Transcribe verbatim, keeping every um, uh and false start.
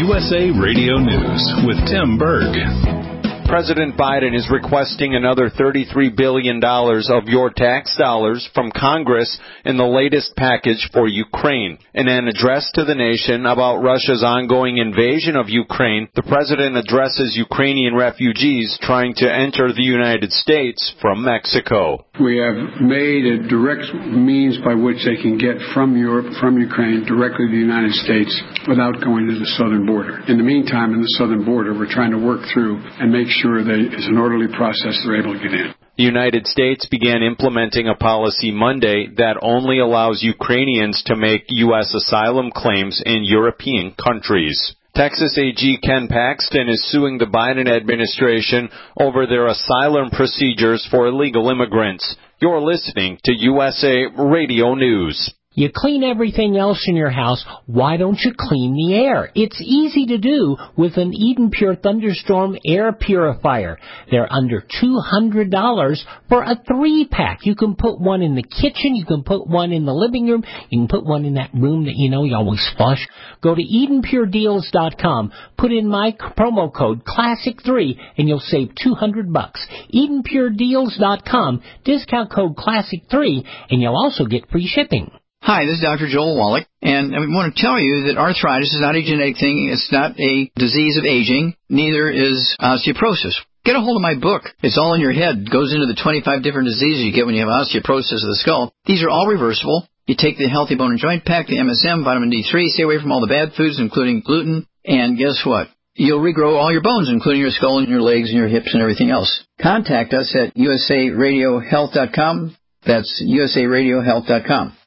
U S A Radio News with Tim Berg. President Biden is requesting another thirty-three billion dollars of your tax dollars from Congress in the latest package for Ukraine. In an address to the nation about Russia's ongoing invasion of Ukraine, the president addresses Ukrainian refugees trying to enter the United States from Mexico. We have made a direct means by which they can get from Europe, from Ukraine, directly to the United States without going to the southern border. In the meantime, in the southern border, we're trying to work through and make sure that it's an orderly process they're able to get in. The United States began implementing a policy Monday that only allows Ukrainians to make U S asylum claims in European countries. Texas A G Ken Paxton is suing the Biden administration over their asylum procedures for illegal immigrants. You're listening to U S A Radio News. You clean everything else in your house, why don't you clean the air? It's easy to do with an Eden Pure Thunderstorm air purifier. They're under two hundred dollars for a three-pack. You can put one in the kitchen, you can put one in the living room, you can put one in that room that you know you always flush. Go to Eden Pure Deals dot com, put in my promo code Classic three, and you'll save two hundred bucks. Eden Pure Deals dot com, discount code Classic three, and you'll also get free shipping. Hi, this is Doctor Joel Wallach, and I want to tell you that arthritis is not a genetic thing. It's not a disease of aging. Neither is osteoporosis. Get a hold of my book. It's all in your head. It goes into the twenty-five different diseases you get when you have osteoporosis of the skull. These are all reversible. You take the Healthy Bone and Joint Pack, the M S M, vitamin D three, stay away from all the bad foods, including gluten, and guess what? You'll regrow all your bones, including your skull and your legs and your hips and everything else. Contact us at U S A radio health dot com. That's U S A radio health dot com.